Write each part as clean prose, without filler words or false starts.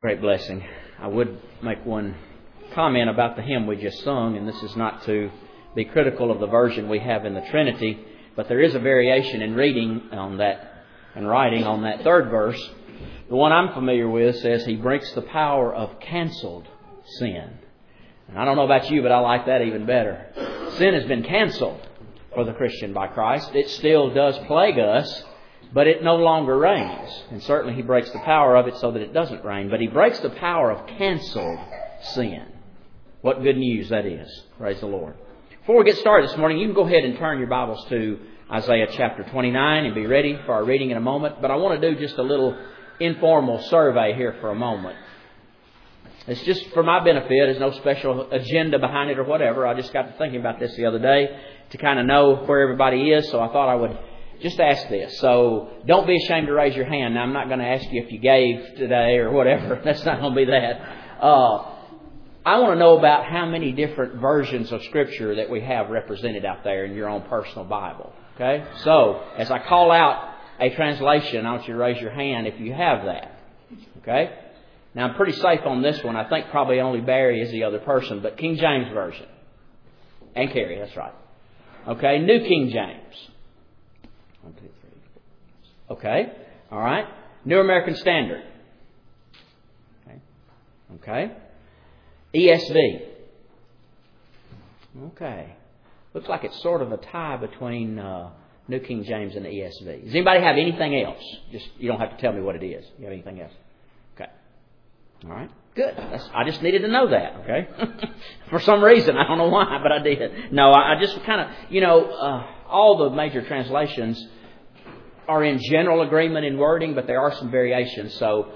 Great blessing. I would make one comment about the hymn we just sung, and this is not to be critical of the version we have in the Trinity, but there is a variation in reading on that and writing on that third verse. The one I'm familiar with says He breaks the power of canceled sin. And I don't know about you, but I like that even better. Sin has been canceled for the Christian by Christ. It still does plague us, but it no longer reigns. And certainly He breaks the power of it so that it doesn't reign. But He breaks the power of canceled sin. What good news that is. Praise the Lord. Before we get started this morning, you can go ahead and turn your Bibles to Isaiah chapter 29 and be ready for our reading in a moment. But I want to do just a little informal survey here for a moment. It's just for my benefit. There's no special agenda behind it or whatever. I just got to thinking about this the other day to kind of know where everybody is. So I thought I would just ask this. So don't be ashamed to raise your hand. Now, I'm not going to ask you if you gave today or whatever. That's not going to be that. I want to know about how many different versions of Scripture that we have represented out there in your own personal Bible. Okay? So, as I call out a translation, I want you to raise your hand if you have that. Okay? Now, I'm pretty safe on this one. I think probably only Barry is the other person, but King James Version. And Carrie, that's right. Okay? New King James. 1, 2, 3, 4. Okay. All right. New American Standard. Okay. Okay. ESV. Okay. Looks like it's sort of a tie between New King James and the ESV. Does anybody have anything else? Just you don't have to tell me what it is. You have anything else? Okay. All right. Good. I just needed to know that. Okay. For some reason, I don't know why, but I did. No, I just kind of all the major translations are in general agreement in wording, but there are some variations. So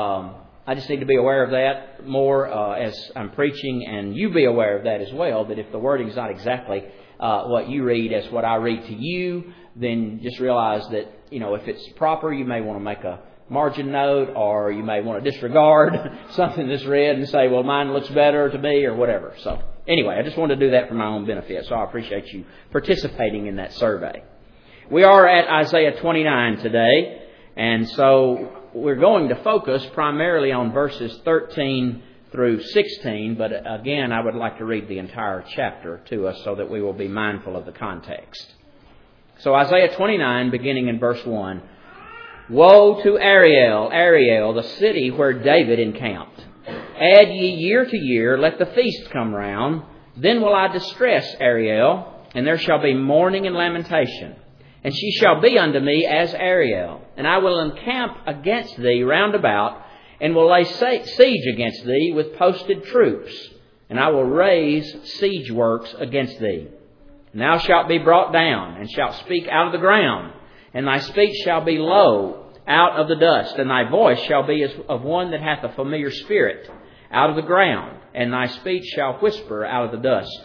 I just need to be aware of that more as I'm preaching, and you be aware of that as well, that if the wording is not exactly what you read as what I read to you, then just realize that, if it's proper, you may want to make a margin note, or you may want to disregard something that's read and say, well, mine looks better to me, or whatever. So anyway, I just wanted to do that for my own benefit, so I appreciate you participating in that survey. We are at Isaiah 29 today, and so we're going to focus primarily on verses 13 through 16, but again, I would like to read the entire chapter to us so that we will be mindful of the context. So Isaiah 29, beginning in verse 1. Woe to Ariel, Ariel, the city where David encamped. Add ye year to year, let the feast come round. Then will I distress Ariel, and there shall be mourning and lamentation. And she shall be unto me as Ariel. And I will encamp against thee round about, and will lay siege against thee with posted troops. And I will raise siege works against thee. And thou shalt be brought down, and shalt speak out of the ground. And thy speech shall be low out of the dust. And thy voice shall be as of one that hath a familiar spirit out of the ground. And thy speech shall whisper out of the dust.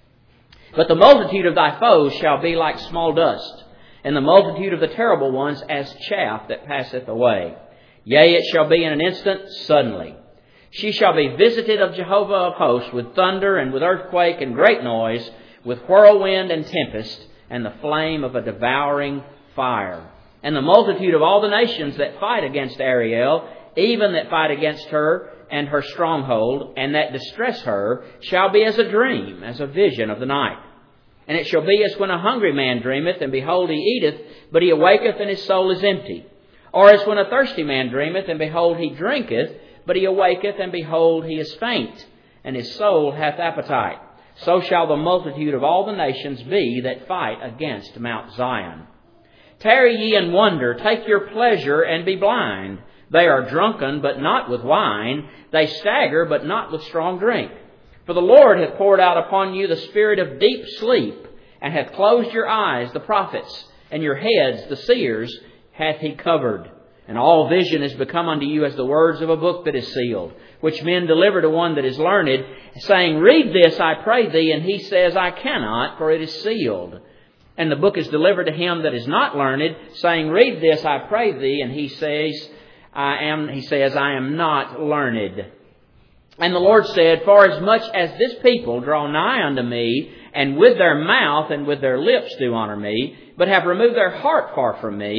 But the multitude of thy foes shall be like small dust, and the multitude of the terrible ones as chaff that passeth away. Yea, it shall be in an instant, suddenly. She shall be visited of Jehovah of hosts with thunder and with earthquake and great noise, with whirlwind and tempest, and the flame of a devouring fire. And the multitude of all the nations that fight against Ariel, even that fight against her and her stronghold, and that distress her, shall be as a dream, as a vision of the night. And it shall be as when a hungry man dreameth, and behold, he eateth, but he awaketh, and his soul is empty. Or as when a thirsty man dreameth, and behold, he drinketh, but he awaketh, and behold, he is faint, and his soul hath appetite. So shall the multitude of all the nations be that fight against Mount Zion. Tarry ye and wonder, take your pleasure and be blind. They are drunken, but not with wine. They stagger, but not with strong drink. For the Lord hath poured out upon you the spirit of deep sleep, and hath closed your eyes, the prophets, and your heads, the seers, hath He covered. And all vision is become unto you as the words of a book that is sealed, which men deliver to one that is learned, saying, Read this, I pray thee. And he says, I cannot, for it is sealed. And the book is delivered to him that is not learned, saying, Read this, I pray thee. And he says, I am not learned. And the Lord said, For as much as this people draw nigh unto me, and with their mouth and with their lips do honor me, but have removed their heart far from me,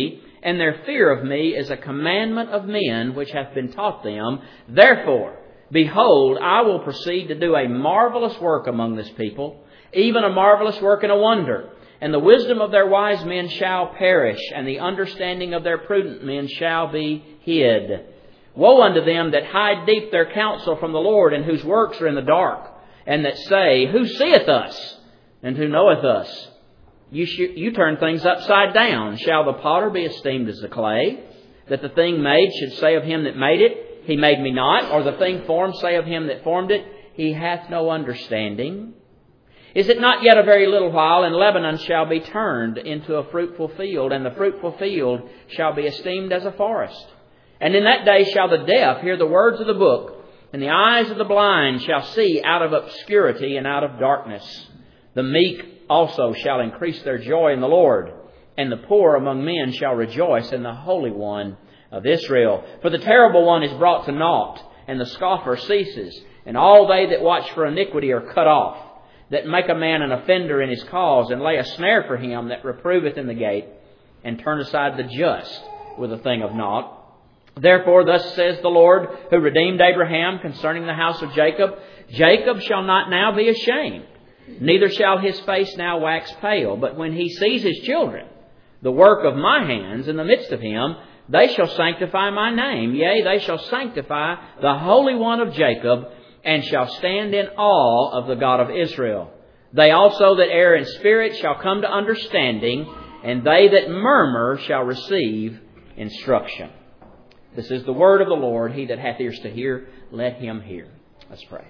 and their fear of me is a commandment of men which hath been taught them. Therefore, behold, I will proceed to do a marvelous work among this people, even a marvelous work and a wonder. And the wisdom of their wise men shall perish, and the understanding of their prudent men shall be hid. Woe unto them that hide deep their counsel from the Lord, and whose works are in the dark, and that say, Who seeth us, and who knoweth us? You turn things upside down. Shall the potter be esteemed as the clay, that the thing made should say of him that made it, He made me not? Or the thing formed say of him that formed it, He hath no understanding? Is it not yet a very little while, and Lebanon shall be turned into a fruitful field, and the fruitful field shall be esteemed as a forest? And in that day shall the deaf hear the words of the book, and the eyes of the blind shall see out of obscurity and out of darkness. The meek also shall increase their joy in the Lord, and the poor among men shall rejoice in the Holy One of Israel. For the terrible one is brought to naught, and the scoffer ceases, and all they that watch for iniquity are cut off, that make a man an offender in his cause, and lay a snare for him that reproveth in the gate, and turn aside the just with a thing of naught. Therefore thus says the Lord, who redeemed Abraham concerning the house of Jacob, Jacob shall not now be ashamed, neither shall his face now wax pale. But when he sees his children, the work of my hands in the midst of him, they shall sanctify my name. Yea, they shall sanctify the Holy One of Jacob, and shall stand in awe of the God of Israel. They also that err in spirit shall come to understanding, and they that murmur shall receive instruction. This is the word of the Lord. He that hath ears to hear, let him hear. Let's pray.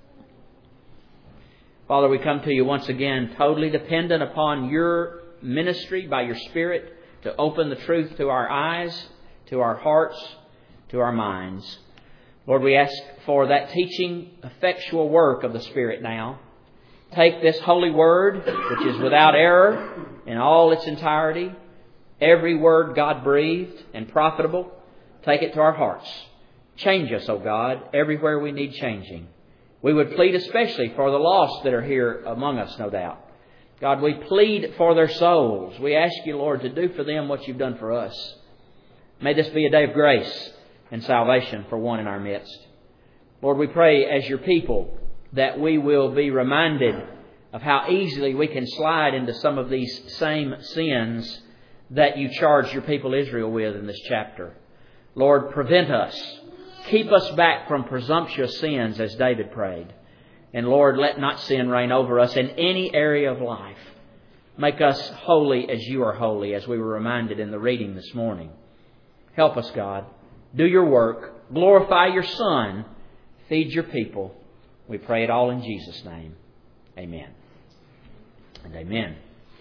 Father, we come to you once again totally dependent upon your ministry by your Spirit to open the truth to our eyes, to our hearts, to our minds. Lord, we ask for that teaching, effectual work of the Spirit now. Take this holy word, which is without error in all its entirety, every word God breathed and profitable. Take it to our hearts. Change us, O God, everywhere we need changing. We would plead especially for the lost that are here among us, no doubt. God, we plead for their souls. We ask you, Lord, to do for them what you've done for us. May this be a day of grace and salvation for one in our midst. Lord, we pray as your people that we will be reminded of how easily we can slide into some of these same sins that you charged your people Israel with in this chapter. Lord, prevent us. Keep us back from presumptuous sins as David prayed. And Lord, let not sin reign over us in any area of life. Make us holy as you are holy, as we were reminded in the reading this morning. Help us, God. Do your work. Glorify your Son. Feed your people. We pray it all in Jesus' name. Amen. And amen.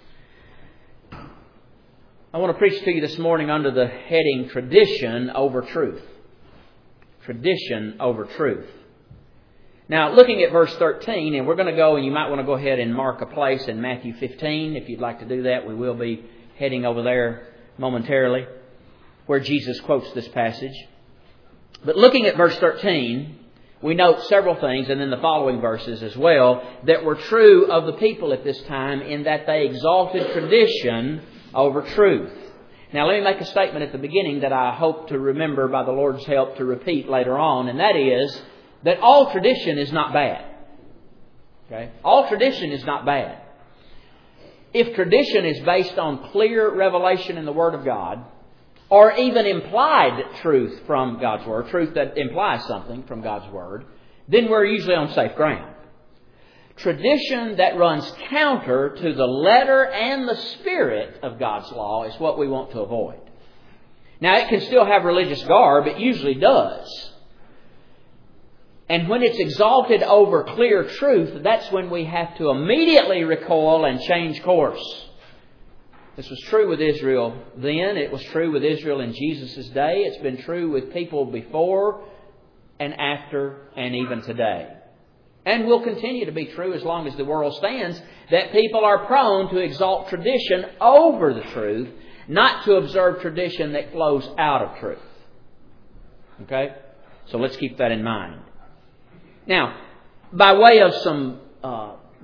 I want to preach to you this morning under the heading Tradition over Truth. Tradition over truth. Now, looking at verse 13, and we're going to go, and you might want to go ahead and mark a place in Matthew 15. If you'd like to do that, we will be heading over there momentarily, where Jesus quotes this passage. But looking at verse 13, we note several things, and then the following verses as well, that were true of the people at this time in that they exalted tradition over truth. Now, let me make a statement at the beginning that I hope to remember by the Lord's help to repeat later on, and that is that all tradition is not bad. Okay? All tradition is not bad. If tradition is based on clear revelation in the Word of God, or even implied truth from God's Word, truth that implies something from God's Word, then we're usually on safe ground. Tradition that runs counter to the letter and the spirit of God's law is what we want to avoid. Now, it can still have religious garb. It usually does. And when it's exalted over clear truth, that's when we have to immediately recoil and change course. This was true with Israel then. It was true with Israel in Jesus' day. It's been true with people before and after and even today. And will continue to be true as long as the world stands, that people are prone to exalt tradition over the truth, not to observe tradition that flows out of truth. Okay? So let's keep that in mind. Now, by way of some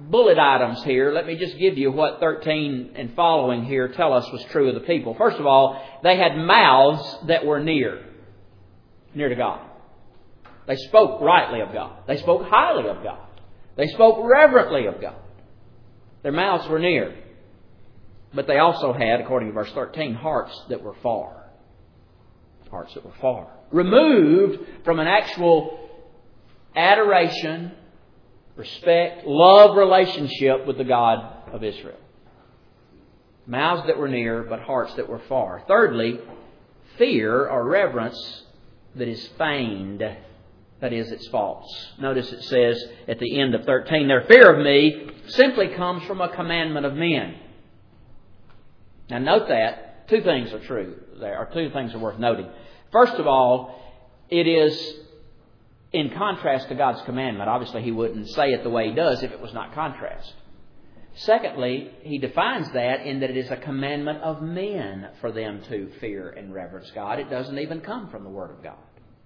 bullet items here. Let me just give you what 13 and following here tell us was true of the people. First of all, they had mouths that were near to God. They spoke rightly of God. They spoke highly of God. They spoke reverently of God. Their mouths were near. But they also had, according to verse 13, hearts that were far. Hearts that were far. Removed from an actual adoration, respect, love relationship with the God of Israel. Mouths that were near, but hearts that were far. Thirdly, fear or reverence that is feigned. That is, it's false. Notice it says at the end of 13, their fear of me simply comes from a commandment of men. Now note that two things are true there, or two things are worth noting. First of all, it is in contrast to God's commandment. Obviously, He wouldn't say it the way He does if it was not contrast. Secondly, He defines that in that it is a commandment of men for them to fear and reverence God. It doesn't even come from the Word of God.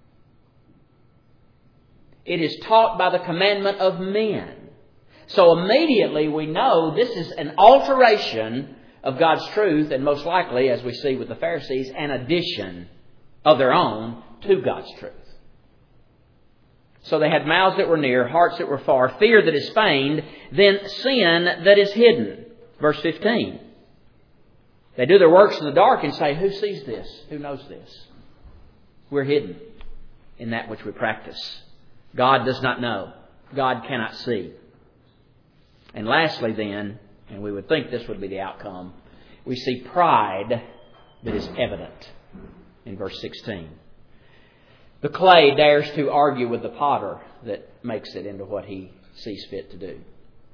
It is taught by the commandment of men. So immediately we know this is an alteration of God's truth, and most likely, as we see with the Pharisees, an addition of their own to God's truth. So they had mouths that were near, hearts that were far, fear that is feigned, then sin that is hidden. Verse 15. They do their works in the dark and say, who sees this? Who knows this? We're hidden in that which we practice. God does not know. God cannot see. And lastly then, and we would think this would be the outcome, we see pride that is evident in verse 16. The clay dares to argue with the potter that makes it into what he sees fit to do.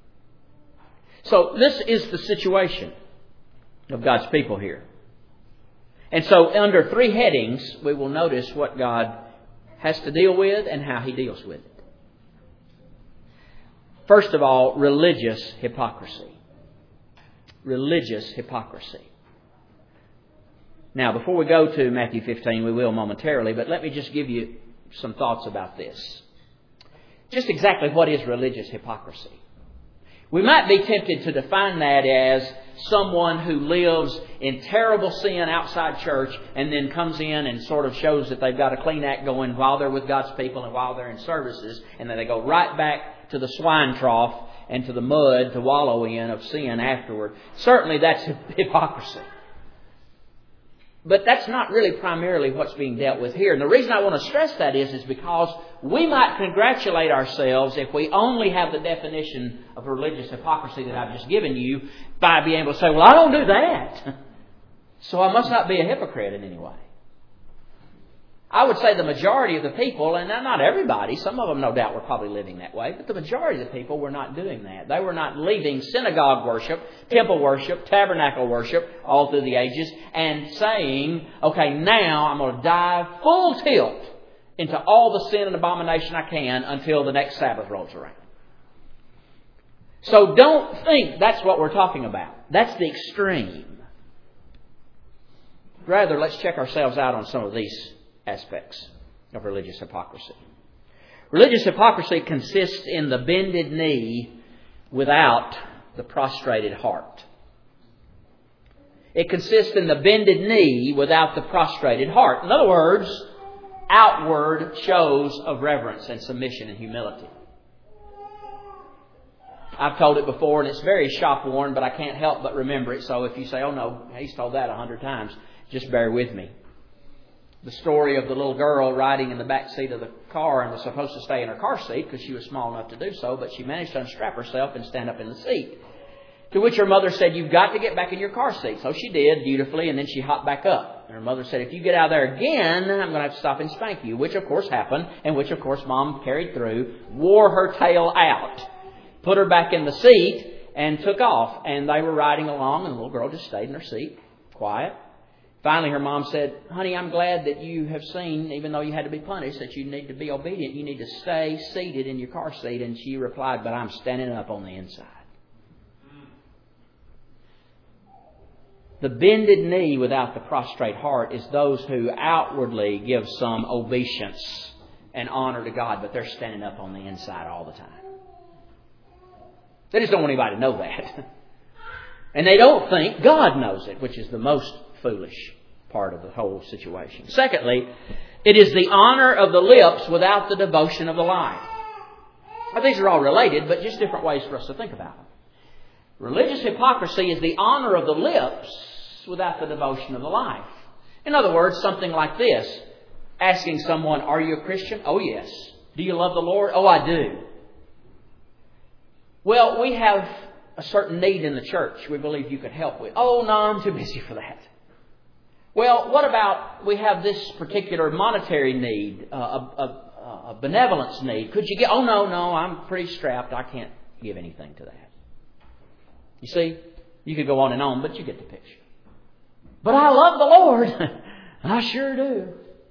So this is the situation of God's people here. And so under three headings, we will notice what God has to deal with and how He deals with it. First of all, religious hypocrisy. Religious hypocrisy. Now, before we go to Matthew 15, we will momentarily, but let me just give you some thoughts about this. Just exactly what is religious hypocrisy? We might be tempted to define that as someone who lives in terrible sin outside church and then comes in and sort of shows that they've got a clean act going while they're with God's people and while they're in services, and then they go right back to the swine trough and to the mud to wallow in of sin afterward. Certainly that's hypocrisy. But that's not really primarily what's being dealt with here. And the reason I want to stress that is because we might congratulate ourselves if we only have the definition of religious hypocrisy that I've just given you by being able to say, well, I don't do that, so I must not be a hypocrite in any way. I would say the majority of the people, and not everybody, some of them no doubt were probably living that way, but the majority of the people were not doing that. They were not leaving synagogue worship, temple worship, tabernacle worship all through the ages and saying, okay, now I'm going to dive full tilt into all the sin and abomination I can until the next Sabbath rolls around. So don't think that's what we're talking about. That's the extreme. Rather, let's check ourselves out on some of these aspects of religious hypocrisy. Religious hypocrisy consists in the bended knee without the prostrated heart. It consists in the bended knee without the prostrated heart. In other words, outward shows of reverence and submission and humility. I've told it before and it's very shop-worn, but I can't help but remember it. So if you say, oh no, he's told that 100 times, just bear with me. The story of the little girl riding in the back seat of the car and was supposed to stay in her car seat because she was small enough to do so, but she managed to unstrap herself and stand up in the seat. To which her mother said, you've got to get back in your car seat. So she did, dutifully, and then she hopped back up. And her mother said, if you get out there again, I'm going to have to stop and spank you, which of course happened, and which of course Mom carried through, wore her tail out, put her back in the seat, and took off. And they were riding along, and the little girl just stayed in her seat, quiet. Finally, her mom said, honey, I'm glad that you have seen, even though you had to be punished, that you need to be obedient. You need to stay seated in your car seat. And she replied, but I'm standing up on the inside. The bended knee without the prostrate heart is those who outwardly give some obeisance and honor to God, but they're standing up on the inside all the time. They just don't want anybody to know that. And they don't think God knows it, which is the most foolish part of the whole situation. Secondly, it is the honor of the lips without the devotion of the life. Now, these are all related, but just different ways for us to think about them. Religious hypocrisy is the honor of the lips without the devotion of the life. In other words, something like this. Asking someone, are you a Christian? Oh, yes. Do you love the Lord? Oh, I do. Well, we have a certain need in the church we believe you could help with. Oh, no, I'm too busy for that. Well, what about we have this particular monetary need, a benevolence need? Could you get... Oh, no, I'm pretty strapped. I can't give anything to that. You see, you could go on and on, but you get the picture. But I love the Lord. I sure do.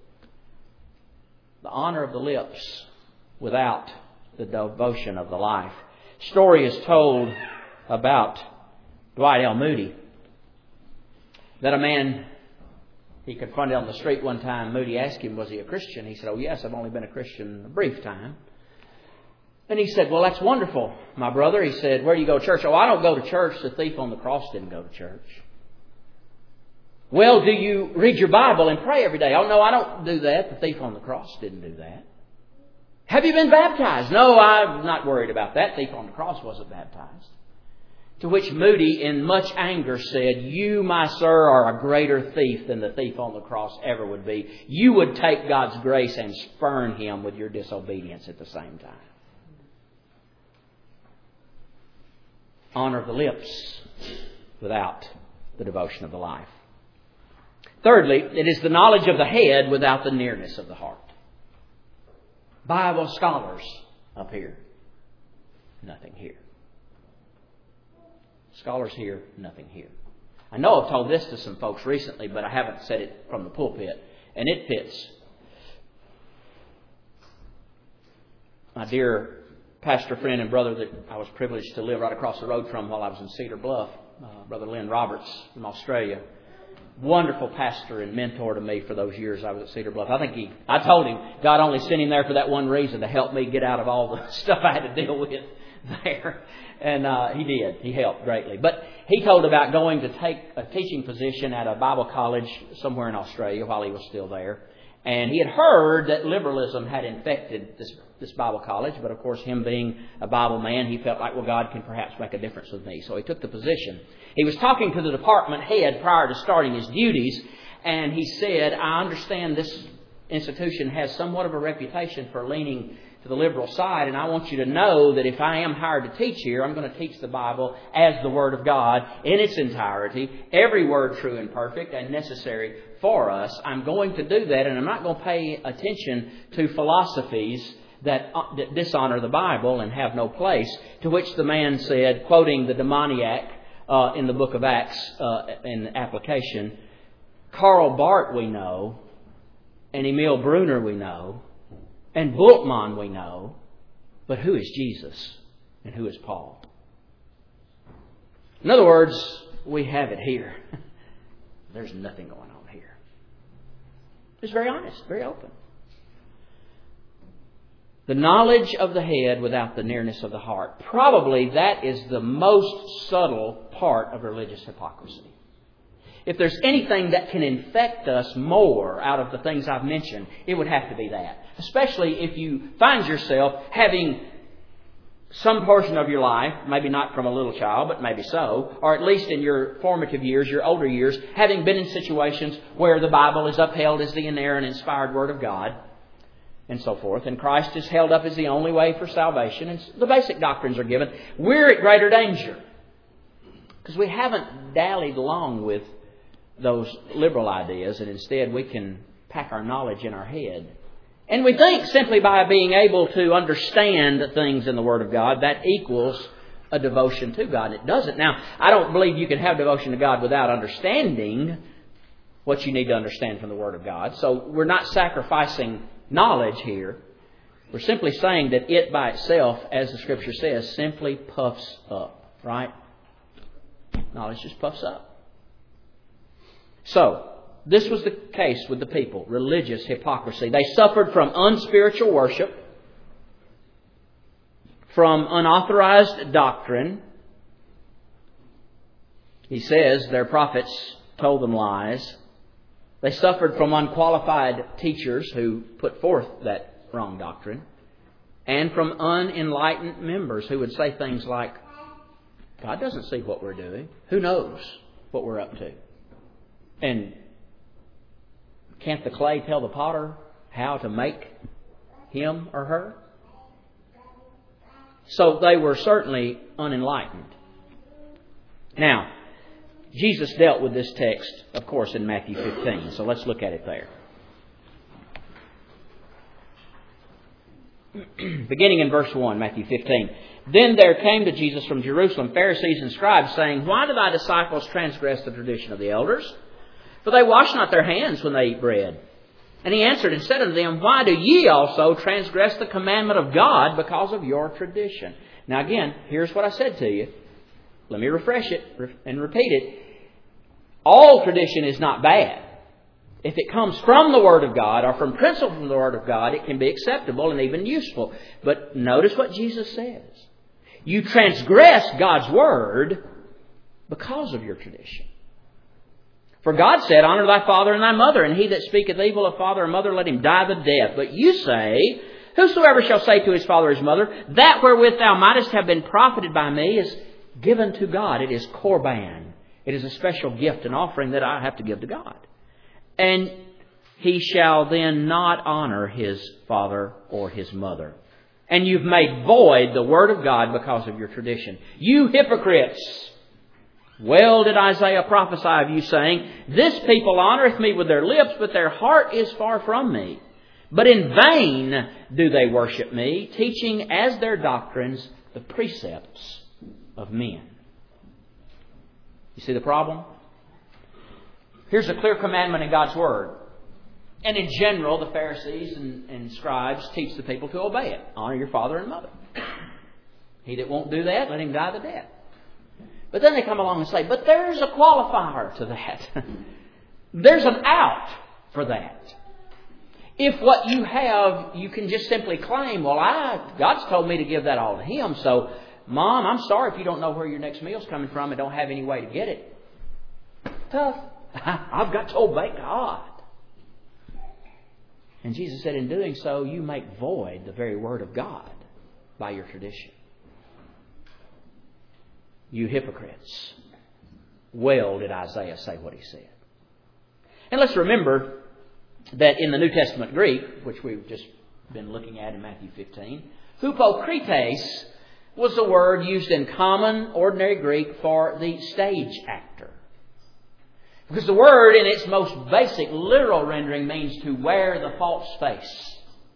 The honor of the lips without the devotion of the life. Story is told about Dwight L. Moody. That a man he confronted on the street one time, Moody asked him, was he a Christian? He said, oh yes, I've only been a Christian a brief time. And he said, well, that's wonderful, my brother. He said, where do you go to church? Oh, I don't go to church. The thief on the cross didn't go to church. Well, do you read your Bible and pray every day? Oh, no, I don't do that. The thief on the cross didn't do that. Have you been baptized? No, I'm not worried about that. The thief on the cross wasn't baptized. To which Moody, in much anger, said, you, my sir, are a greater thief than the thief on the cross ever would be. You would take God's grace and spurn Him with your disobedience at the same time. Honor of the lips without the devotion of the life. Thirdly, it is the knowledge of the head without the nearness of the heart. Bible scholars up here, nothing here. Scholars here, nothing here. I know I've told this to some folks recently, but I haven't said it from the pulpit. And it fits. My dear pastor friend and brother that I was privileged to live right across the road from while I was in Cedar Bluff, Brother Lynn Roberts from Australia. Wonderful pastor and mentor to me for those years I was at Cedar Bluff. I told him God only sent him there for that one reason, to help me get out of all the stuff I had to deal with there. And he did. He helped greatly. But he told about going to take a teaching position at a Bible college somewhere in Australia while he was still there. And he had heard that liberalism had infected this Bible college. But of course, him being a Bible man, he felt like, well, God can perhaps make a difference with me. So he took the position. He was talking to the department head prior to starting his duties. And he said, I understand this institution has somewhat of a reputation for leaning to the liberal side. And I want you to know that if I am hired to teach here, I'm going to teach the Bible as the Word of God in its entirety. Every word true and perfect and necessary for us. I'm going to do that, and I'm not going to pay attention to philosophies that dishonor the Bible and have no place. To which the man said, quoting the demoniac in the book of Acts in application, Karl Barth we know, and Emil Brunner we know, and Bultmann we know, but who is Jesus and who is Paul? In other words, we have it here. There's nothing going on here. It's very honest, very open. The knowledge of the head without the nearness of the heart. Probably that is the most subtle part of religious hypocrisy. If there's anything that can infect us more out of the things I've mentioned, it would have to be that. Especially if you find yourself having some portion of your life, maybe not from a little child, but maybe so, or at least in your formative years, your older years, having been in situations where the Bible is upheld as the inerrant, inspired Word of God, and so forth, and Christ is held up as the only way for salvation, and the basic doctrines are given, we're at greater danger. Because we haven't dallied along with those liberal ideas, and instead we can pack our knowledge in our head. And we think simply by being able to understand things in the Word of God, that equals a devotion to God. It doesn't. Now, I don't believe you can have devotion to God without understanding what you need to understand from the Word of God. So we're not sacrificing knowledge here. We're simply saying that it by itself, as the Scripture says, simply puffs up. Right? Knowledge just puffs up. So, this was the case with the people. Religious hypocrisy. They suffered from unspiritual worship, from unauthorized doctrine. He says their prophets told them lies. They suffered from unqualified teachers who put forth that wrong doctrine. And from unenlightened members who would say things like, God doesn't see what we're doing. Who knows what we're up to? And can't the clay tell the potter how to make him or her? So they were certainly unenlightened. Now, Jesus dealt with this text, of course, in Matthew 15. So let's look at it there. Beginning in verse 1, Matthew 15. Then there came to Jesus from Jerusalem Pharisees and scribes, saying, Why do thy disciples transgress the tradition of the elders? For they wash not their hands when they eat bread. And he answered and said unto them, Why do ye also transgress the commandment of God because of your tradition? Now again, here's what I said to you. Let me refresh it and repeat it. All tradition is not bad. If it comes from the Word of God or from principle from the Word of God, it can be acceptable and even useful. But notice what Jesus says. You transgress God's Word because of your tradition. For God said, Honor thy father and thy mother, and he that speaketh evil of father or mother, let him die the death. But you say, Whosoever shall say to his father or his mother, That wherewith thou mightest have been profited by me is given to God. It is korban. It is a special gift, an offering that I have to give to God. And he shall then not honor his father or his mother. And you've made void the word of God because of your tradition. You hypocrites! Well did Isaiah prophesy of you, saying, This people honoreth me with their lips, but their heart is far from me. But in vain do they worship me, teaching as their doctrines the precepts of men. You see the problem? Here's a clear commandment in God's Word. And in general, the Pharisees and scribes teach the people to obey it. Honor your father and mother. He that won't do that, let him die the death. But then they come along and say, but there's a qualifier to that. There's an out for that. If what you have, you can just simply claim, well, God's told me to give that all to Him, so Mom, I'm sorry if you don't know where your next meal's coming from and don't have any way to get it. Tough. I've got to obey God. And Jesus said, in doing so, you make void the very Word of God by your tradition. You hypocrites. Well did Isaiah say what he said. And let's remember that in the New Testament Greek, which we've just been looking at in Matthew 15, hupokrites was the word used in common, ordinary Greek for the stage actor. Because the word in its most basic literal rendering means to wear the false face.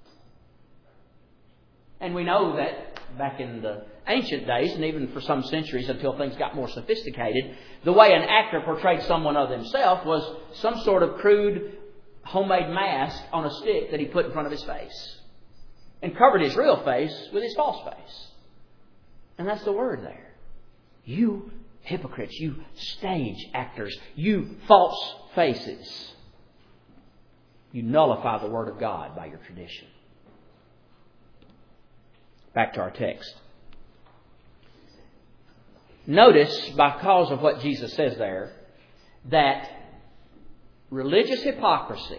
And we know that back in the ancient days, and even for some centuries until things got more sophisticated, the way an actor portrayed someone of himself was some sort of crude homemade mask on a stick that he put in front of his face and covered his real face with his false face. And that's the word there. You hypocrites, you stage actors, you false faces. You nullify the Word of God by your tradition. Back to our text. Notice, because of what Jesus says there, that religious hypocrisy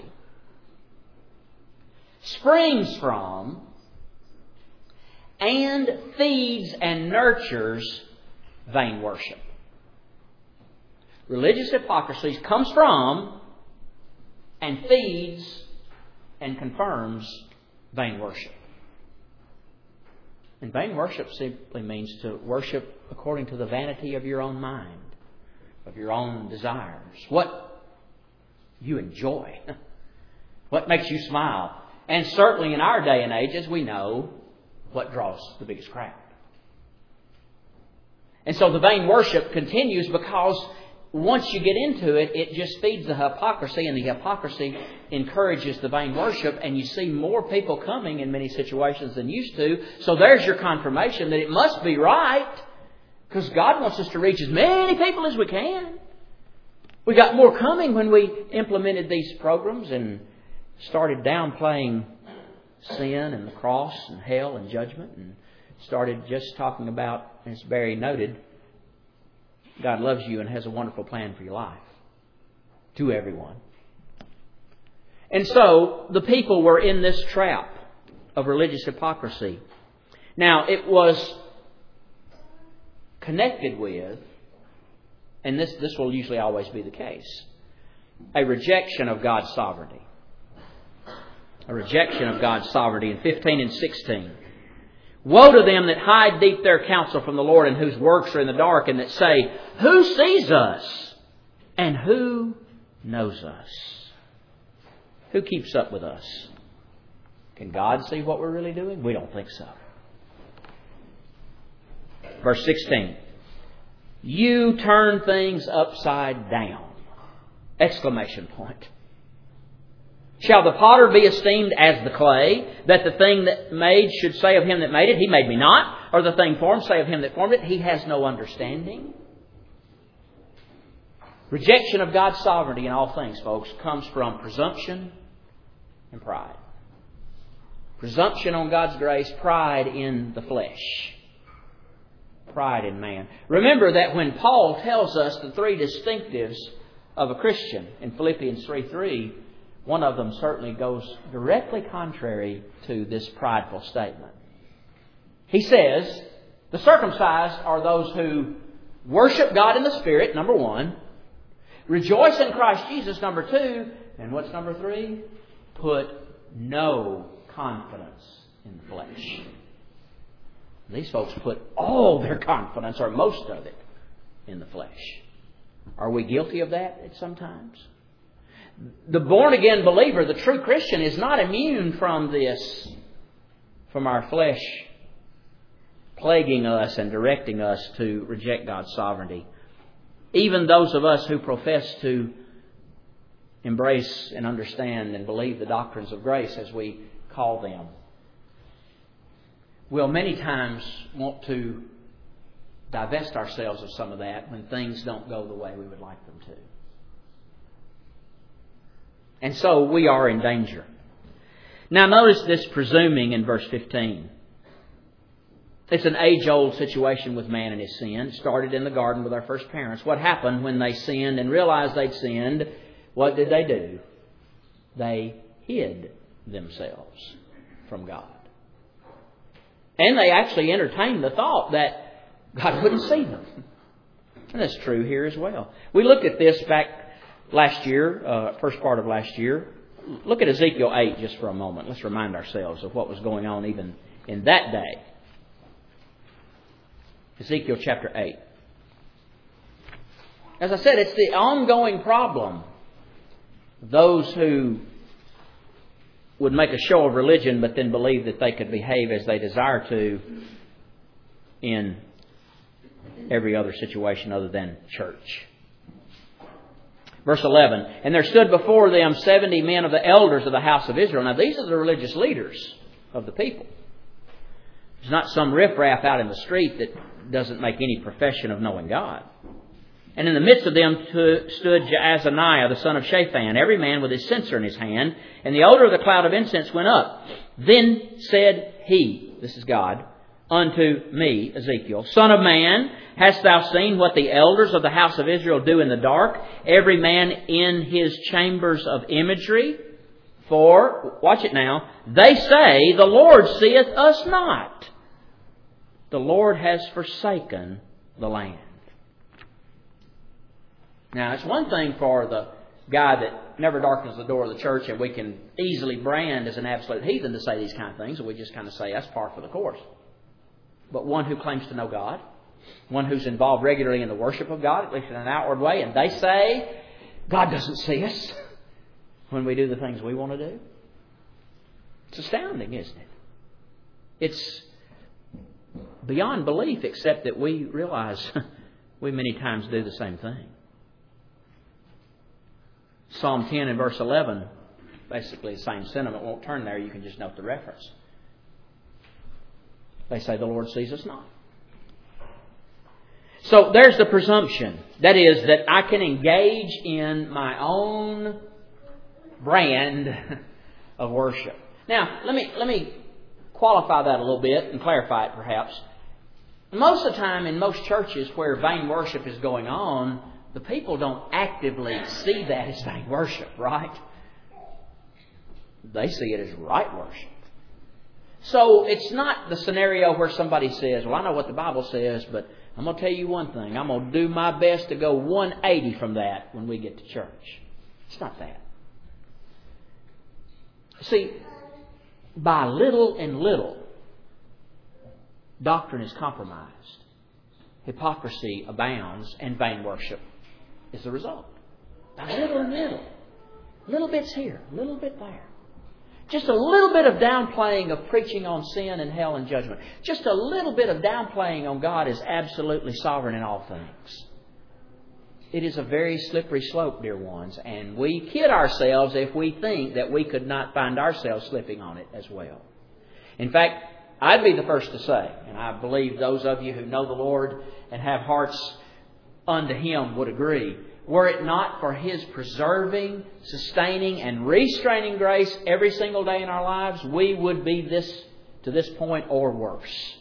springs from and feeds and nurtures vain worship. Religious hypocrisy comes from and feeds and confirms vain worship. And vain worship simply means to worship according to the vanity of your own mind, of your own desires, what you enjoy, what makes you smile. And certainly in our day and age, as we know, what draws the biggest crowd. And so the vain worship continues because once you get into it, it just feeds the hypocrisy, and the hypocrisy encourages the vain worship, and you see more people coming in many situations than used to. So there's your confirmation that it must be right, because God wants us to reach as many people as we can. We got more coming when we implemented these programs and started downplaying sin and the cross and hell and judgment and started just talking about, as Barry noted, God loves you and has a wonderful plan for your life. To everyone. And so, the people were in this trap of religious hypocrisy. Now, it was connected with, and this will usually always be the case, a rejection of God's sovereignty. A rejection of God's sovereignty in 15 and 16. Woe to them that hide deep their counsel from the Lord, and whose works are in the dark, and that say, who sees us? And who knows us? Who keeps up with us? Can God see what we're really doing? We don't think so. Verse 16. You turn things upside down. Exclamation point. Shall the potter be esteemed as the clay, that the thing that made should say of him that made it, he made me not? Or the thing formed say of him that formed it, he has no understanding? Rejection of God's sovereignty in all things, folks, comes from presumption and pride. Presumption on God's grace, pride in the flesh. Pride in man. Remember that when Paul tells us the three distinctives of a Christian in Philippians 3:3, one of them certainly goes directly contrary to this prideful statement. He says, the circumcised are those who worship God in the Spirit, number one. Rejoice in Christ Jesus, number two. And what's number three? Put no confidence in the flesh. These folks put all their confidence, or most of it, in the flesh. Are we guilty of that at sometimes? The born-again believer, the true Christian, is not immune from this, from our flesh plaguing us and directing us to reject God's sovereignty. Even those of us who profess to embrace and understand and believe the doctrines of grace, as we call them, will many times want to divest ourselves of some of that when things don't go the way we would like them to. And so we are in danger. Now notice this presuming in verse 15. It's an age-old situation with man and his sin. It started in the garden with our first parents. What happened when they sinned and realized they'd sinned? What did they do? They hid themselves from God. And they actually entertained the thought that God wouldn't see them. And that's true here as well. We looked at this back last year, first part of last year. Look at Ezekiel 8 just for a moment. Let's remind ourselves of what was going on even in that day. Ezekiel chapter 8. As I said, it's the ongoing problem. Those who would make a show of religion but then believe that they could behave as they desire to in every other situation other than church. Verse 11, and there stood before them 70 men of the elders of the house of Israel. Now these are the religious leaders of the people. There's not some riffraff out in the street that doesn't make any profession of knowing God. And in the midst of them stood Jaazaniah, the son of Shaphan, every man with his censer in his hand, and the odor of the cloud of incense went up. Then said he, this is God, unto me, Ezekiel, Son of man, hast thou seen what the elders of the house of Israel do in the dark, every man in his chambers of imagery? For, watch it now, they say, the Lord seeth us not. The Lord has forsaken the land. Now, it's one thing for the guy that never darkens the door of the church and we can easily brand as an absolute heathen to say these kind of things, and we just kind of say that's par for the course. But one who claims to know God, one who's involved regularly in the worship of God, at least in an outward way, and they say, God doesn't see us when we do the things we want to do. It's astounding, isn't it? It's beyond belief, except that we realize we many times do the same thing. Psalm 10 and verse 11, basically the same sentiment. Won't turn there, you can just note the reference. They say the Lord sees us not. So there's the presumption. That is, that I can engage in my own brand of worship. Now, let me qualify that a little bit and clarify it perhaps. Most of the time in most churches where vain worship is going on, the people don't actively see that as vain worship, right? They see it as right worship. So it's not the scenario where somebody says, well, I know what the Bible says, but I'm going to tell you one thing. I'm going to do my best to go 180 from that when we get to church. It's not that. See, by little and little, doctrine is compromised. Hypocrisy abounds, and vain worship is the result. By little and little. Little bits here, little bit there. Just a little bit of downplaying of preaching on sin and hell and judgment. Just a little bit of downplaying on God is absolutely sovereign in all things. It is a very slippery slope, dear ones, and we kid ourselves if we think that we could not find ourselves slipping on it as well. In fact, I'd be the first to say, and I believe those of you who know the Lord and have hearts unto Him would agree, were it not for His preserving, sustaining, and restraining grace every single day in our lives, we would be to this point or worse.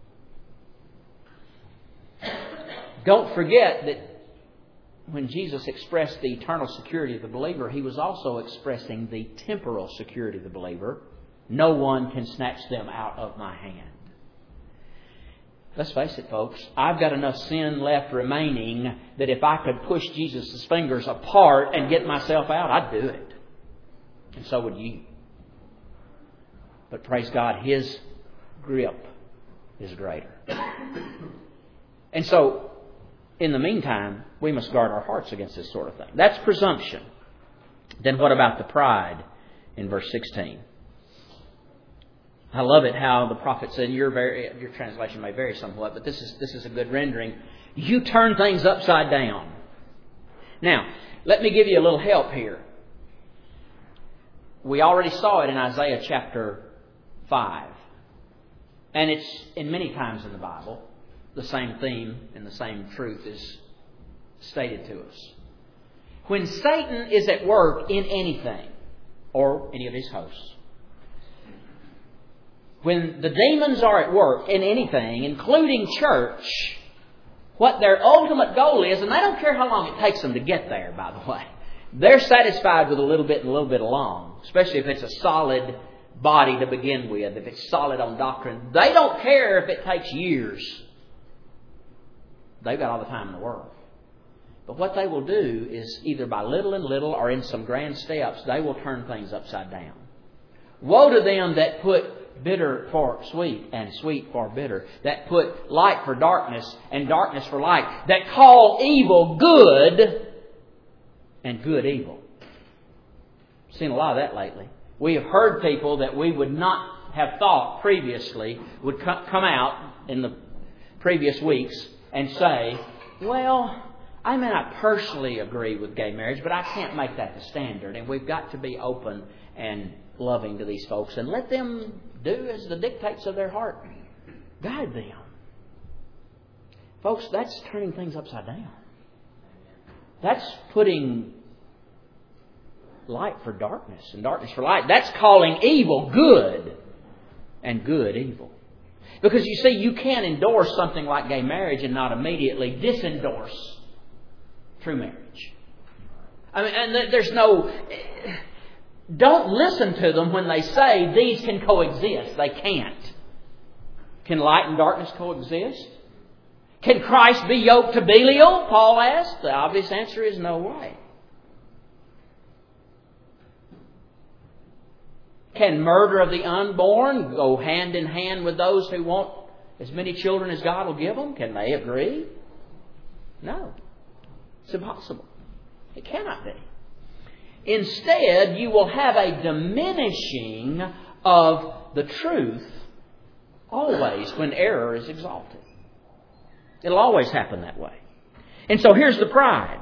Don't forget that when Jesus expressed the eternal security of the believer, He was also expressing the temporal security of the believer. No one can snatch them out of my hand. Let's face it, folks. I've got enough sin left remaining that if I could push Jesus' fingers apart and get myself out, I'd do it. And so would you. But praise God, His grip is greater. And so, in the meantime, we must guard our hearts against this sort of thing. That's presumption. Then what about the pride in verse 16? I love it how the prophet said, your translation may vary somewhat, but this is a good rendering. You turn things upside down. Now, let me give you a little help here. We already saw it in Isaiah chapter 5. And it's in many times in the Bible, the same theme and the same truth is stated to us. When Satan is at work in anything, or any of his hosts, when the demons are at work in anything, including church, what their ultimate goal is, and they don't care how long it takes them to get there, by the way. They're satisfied with a little bit and a little bit along, especially if it's a solid body to begin with, if it's solid on doctrine. They don't care if it takes years. They've got all the time in the world. But what they will do is either by little and little or in some grand steps, they will turn things upside down. Woe to them that put bitter for sweet and sweet for bitter, that put light for darkness and darkness for light, that call evil good and good evil. I've seen a lot of that lately. We have heard people that we would not have thought previously would come out in the previous weeks and say, well, I may not personally agree with gay marriage, but I can't make that the standard. And we've got to be open and loving to these folks and let them do as the dictates of their heart guide them. Folks, that's turning things upside down. That's putting light for darkness and darkness for light. That's calling evil good and good evil. Because you see, you can't endorse something like gay marriage and not immediately disendorse true marriage. I mean, and there's no... Don't listen to them when they say these can coexist. They can't. Can light and darkness coexist? Can Christ be yoked to Belial? Paul asked. The obvious answer is no way. Can murder of the unborn go hand in hand with those who want as many children as God will give them? Can they agree? No. It's impossible. It cannot be. Instead, you will have a diminishing of the truth always when error is exalted. It'll always happen that way. And so here's the pride.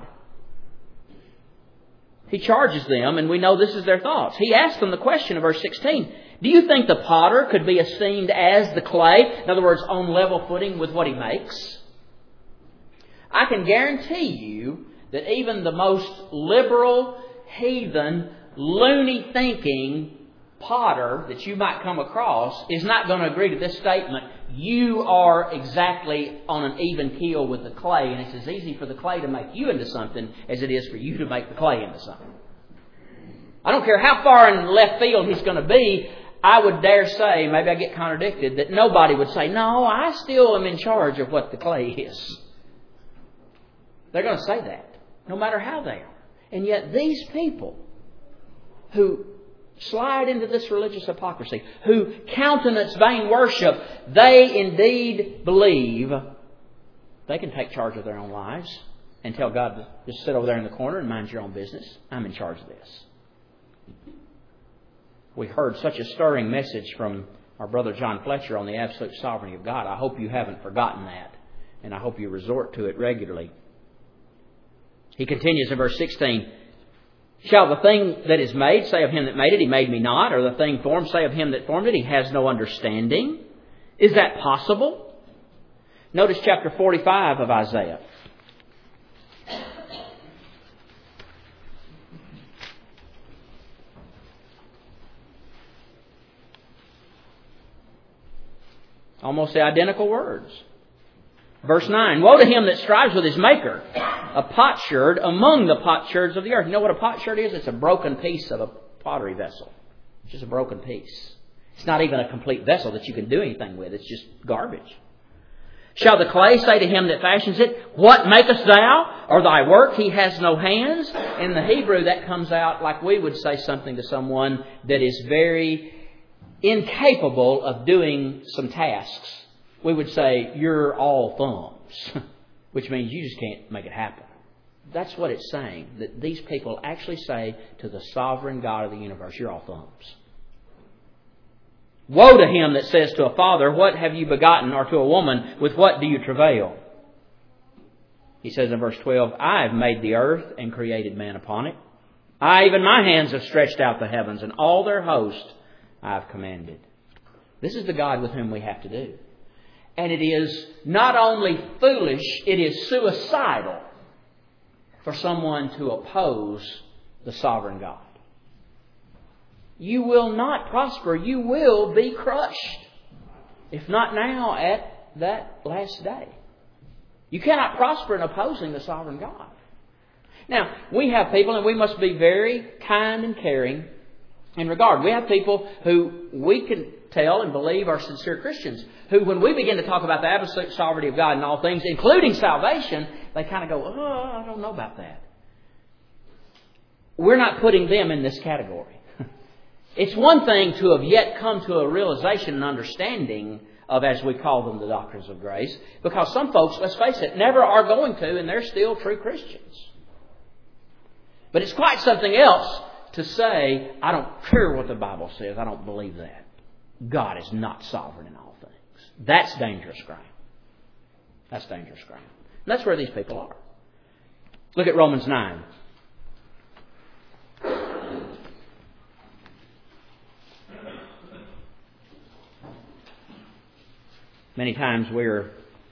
He charges them, and we know this is their thoughts. He asks them the question in verse 16, do you think the potter could be esteemed as the clay? In other words, on level footing with what he makes? I can guarantee you that even the most liberal, heathen, loony thinking potter that you might come across is not going to agree to this statement. You are exactly on an even keel with the clay, and it's as easy for the clay to make you into something as it is for you to make the clay into something. I don't care how far in left field he's going to be. I would dare say, maybe I get contradicted, that nobody would say, no, I still am in charge of what the clay is. They're going to say that, no matter how they are. And yet these people who slide into this religious hypocrisy, who countenance vain worship, they indeed believe they can take charge of their own lives and tell God to just sit over there in the corner and mind your own business. I'm in charge of this. We heard such a stirring message from our brother John Fletcher on the absolute sovereignty of God. I hope you haven't forgotten that, and I hope you resort to it regularly. He continues in verse 16, shall the thing that is made say of him that made it, he made me not? Or the thing formed say of him that formed it, he has no understanding? Is that possible? Notice chapter 45 of Isaiah. Almost the identical words. Verse 9, woe to him that strives with his maker, a potsherd among the potsherds of the earth. You know what a potsherd is? It's a broken piece of a pottery vessel. It's just a broken piece. It's not even a complete vessel that you can do anything with. It's just garbage. Shall the clay say to him that fashions it, what makest thou? Or thy work, he has no hands? In the Hebrew, that comes out like we would say something to someone that is very incapable of doing some tasks. We would say, you're all thumbs, which means you just can't make it happen. That's what it's saying, that these people actually say to the sovereign God of the universe, you're all thumbs. Woe to him that says to a father, what have you begotten? Or to a woman, with what do you travail? He says in verse 12, I have made the earth and created man upon it. Even my hands have stretched out the heavens, and all their host I have commanded. This is the God with whom we have to do. And it is not only foolish, it is suicidal for someone to oppose the sovereign God. You will not prosper. You will be crushed. If not now, at that last day. You cannot prosper in opposing the sovereign God. Now, we have people, and we must be very kind and caring in regard. We have people who we can tell and believe are sincere Christians, who when we begin to talk about the absolute sovereignty of God in all things, including salvation, they kind of go, oh, I don't know about that. We're not putting them in this category. It's one thing to have yet come to a realization and understanding of, as we call them, the doctrines of grace, because some folks, let's face it, never are going to, and they're still true Christians. But it's quite something else to say, I don't care what the Bible says, I don't believe that. God is not sovereign in all things. That's dangerous ground. That's dangerous ground. And that's where these people are. Look at Romans 9. Many times we're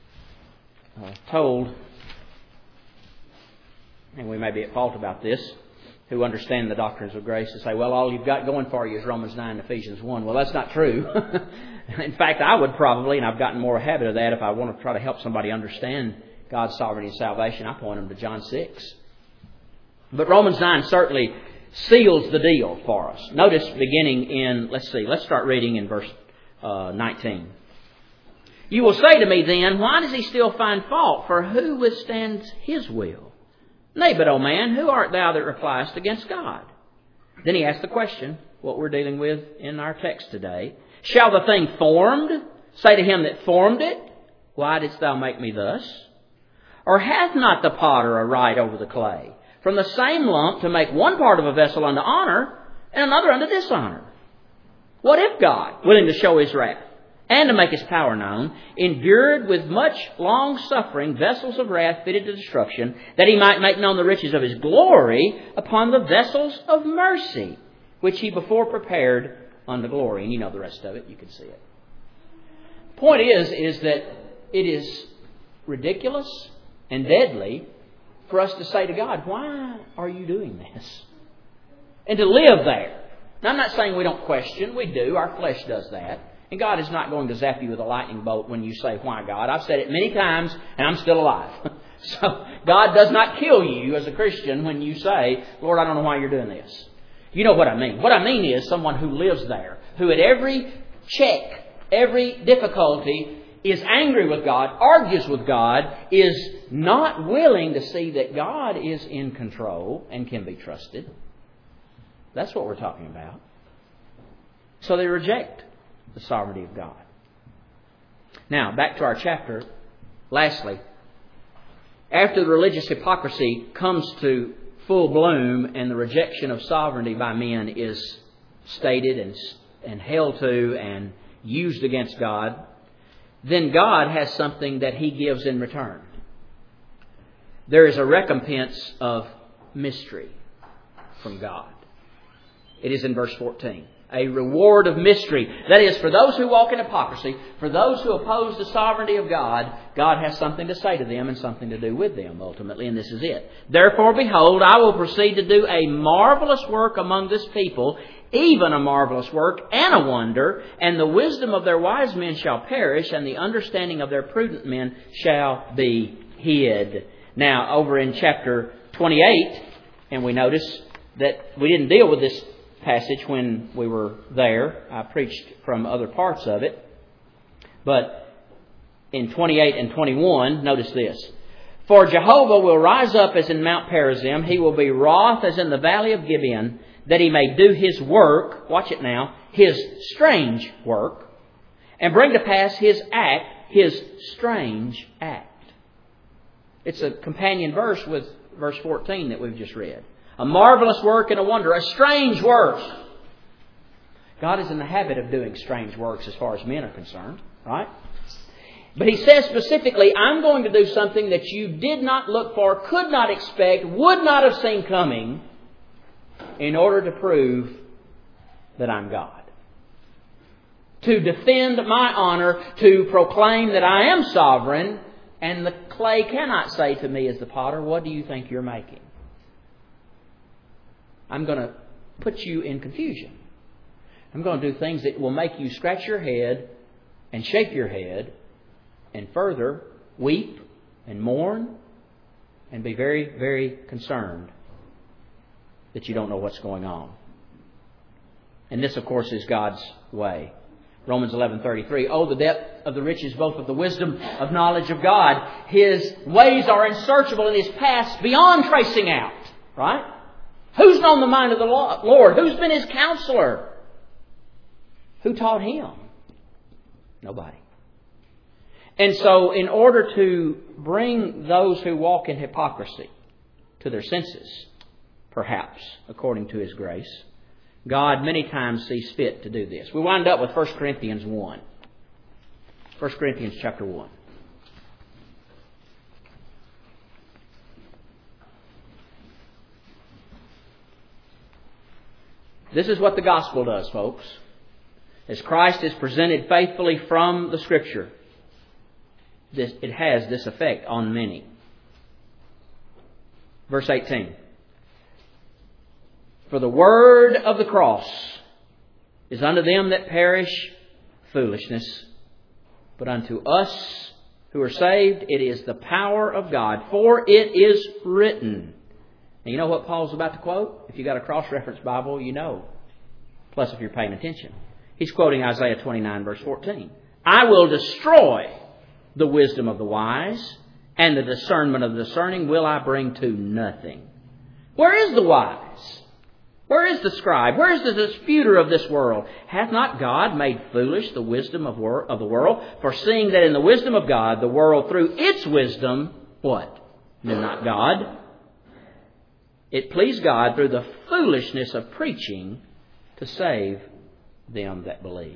told, and we may be at fault about this, who understand the doctrines of grace, to say, well, all you've got going for you is Romans 9 and Ephesians 1. Well, that's not true. In fact, I would probably, and I've gotten more a habit of that, if I want to try to help somebody understand God's sovereignty and salvation, I point them to John 6. But Romans 9 certainly seals the deal for us. Notice beginning in, let's start reading in verse 19. You will say to me then, why does he still find fault? For who withstands his will? Nay, but, O man, who art thou that repliest against God? Then he asks the question, what we're dealing with in our text today. Shall the thing formed say to him that formed it, why didst thou make me thus? Or hath not the potter a right over the clay, from the same lump to make one part of a vessel unto honor, and another unto dishonor? What if God, willing to show his wrath, and to make his power known, endured with much long suffering vessels of wrath fitted to destruction, that he might make known the riches of his glory upon the vessels of mercy, which he before prepared unto glory? And you know the rest of it. You can see it. The point is that it is ridiculous and deadly for us to say to God, why are you doing this? And to live there, Now, I'm not saying we don't question. We do. Our flesh does that. And God is not going to zap you with a lightning bolt when you say, "Why, God?" I've said it many times, and I'm still alive. So God does not kill you as a Christian when you say, "Lord, I don't know why you're doing this." You know what I mean. What I mean is someone who lives there, who at every check, every difficulty, is angry with God, argues with God, is not willing to see that God is in control and can be trusted. That's what we're talking about. So they reject the sovereignty of God. Now, back to our chapter. Lastly, after the religious hypocrisy comes to full bloom and the rejection of sovereignty by men is stated and held to and used against God, then God has something that He gives in return. There is a recompense of mystery from God. It is in verse 14. A reward of mystery. That is, for those who walk in hypocrisy, for those who oppose the sovereignty of God, God has something to say to them and something to do with them, ultimately, and this is it. Therefore, behold, I will proceed to do a marvelous work among this people, even a marvelous work and a wonder, and the wisdom of their wise men shall perish, and the understanding of their prudent men shall be hid. Now, over in chapter 28, and we notice that we didn't deal with this passage when we were there. I preached from other parts of it. But in 28 and 21, notice this. For Jehovah will rise up as in Mount Perazim. He will be wroth as in the valley of Gibeon, that He may do His work, watch it now, His strange work, and bring to pass His act, His strange act. It's a companion verse with verse 14 that we've just read. A marvelous work and a wonder. A strange work. God is in the habit of doing strange works as far as men are concerned. Right? But He says specifically, I'm going to do something that you did not look for, could not expect, would not have seen coming, in order to prove that I'm God. To defend my honor, to proclaim that I am sovereign, and the clay cannot say to me as the potter, "What do you think you're making?" I'm going to put you in confusion. I'm going to do things that will make you scratch your head and shake your head and further weep and mourn and be very, very concerned that you don't know what's going on. And this, of course, is God's way. Romans 11:33. Oh, the depth of the riches, both of the wisdom of knowledge of God. His ways are unsearchable and His paths beyond tracing out. Right? Who's known the mind of the Lord? Who's been His counselor? Who taught Him? Nobody. And so, in order to bring those who walk in hypocrisy to their senses, perhaps, according to His grace, God many times sees fit to do this. We wind up with 1 Corinthians 1. 1 Corinthians chapter 1. This is what the gospel does, folks. As Christ is presented faithfully from the Scripture, it has this effect on many. Verse 18. For the word of the cross is unto them that perish foolishness, but unto us who are saved it is the power of God. For it is written. And you know what Paul's about to quote? If you got a cross-reference Bible, you know. Plus, if you're paying attention. He's quoting Isaiah 29, verse 14. I will destroy the wisdom of the wise, and the discernment of the discerning will I bring to nothing. Where is the wise? Where is the scribe? Where is the disputer of this world? Hath not God made foolish the wisdom of the world? For seeing that in the wisdom of God, the world through its wisdom, what? Knew not God. It pleased God through the foolishness of preaching to save them that believe.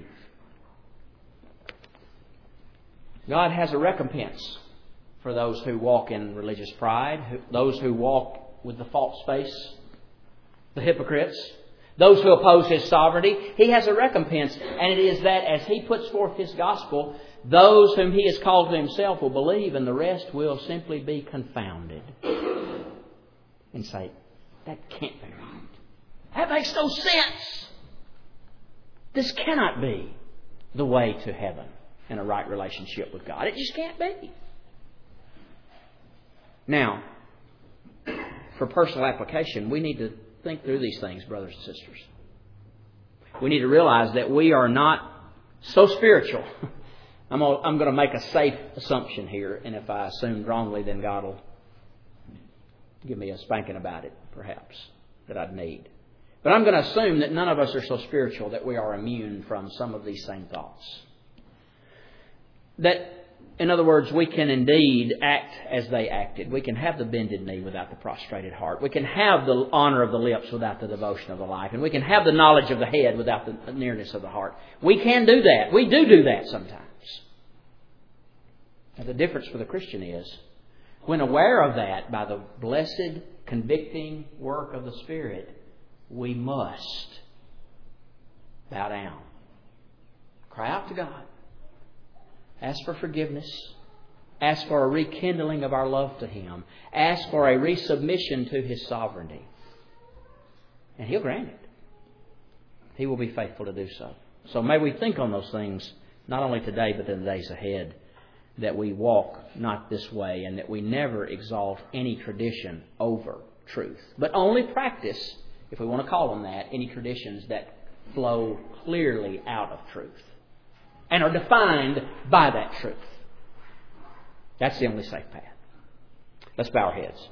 God has a recompense for those who walk in religious pride, those who walk with the false face, the hypocrites, those who oppose His sovereignty. He has a recompense, and it is that as He puts forth His gospel, those whom He has called to Himself will believe, and the rest will simply be confounded and say, that can't be right. That makes no sense. This cannot be the way to heaven and a right relationship with God. It just can't be. Now, for personal application, we need to think through these things, brothers and sisters. We need to realize that we are not so spiritual. I'm going to make a safe assumption here, and if I assume wrongly, then God will give me a spanking about it, perhaps, that I'd need. But I'm going to assume that none of us are so spiritual that we are immune from some of these same thoughts. That, in other words, we can indeed act as they acted. We can have the bended knee without the prostrated heart. We can have the honor of the lips without the devotion of the life. And we can have the knowledge of the head without the nearness of the heart. We can do that. We do that sometimes. Now, the difference for the Christian is, when aware of that by the blessed, convicting work of the Spirit, we must bow down. Cry out to God. Ask for forgiveness. Ask for a rekindling of our love to Him. Ask for a resubmission to His sovereignty. And He'll grant it. He will be faithful to do so. So may we think on those things, not only today, but in the days ahead, that we walk not this way and that we never exalt any tradition over truth. But only practice, if we want to call them that, any traditions that flow clearly out of truth and are defined by that truth. That's the only safe path. Let's bow our heads.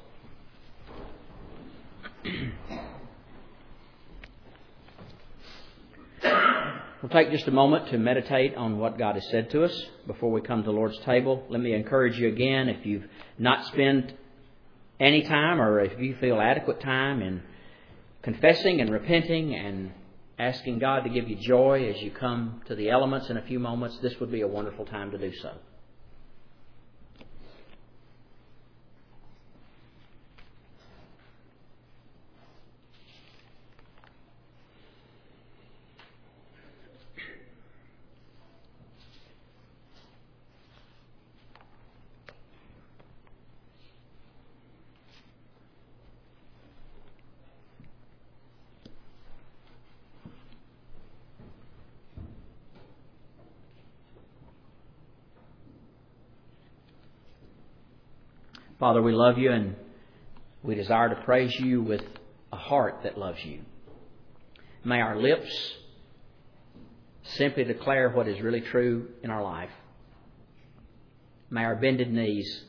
We'll take just a moment to meditate on what God has said to us before we come to the Lord's table. Let me encourage you again, if you've not spent any time or if you feel adequate time in confessing and repenting and asking God to give you joy as you come to the elements in a few moments, this would be a wonderful time to do so. Father, we love you and we desire to praise you with a heart that loves you. May our lips simply declare what is really true in our life. May our bended knees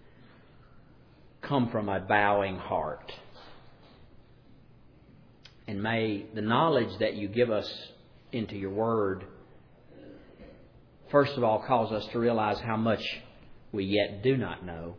come from a bowing heart. And may the knowledge that you give us into your word, first of all, cause us to realize how much we yet do not know.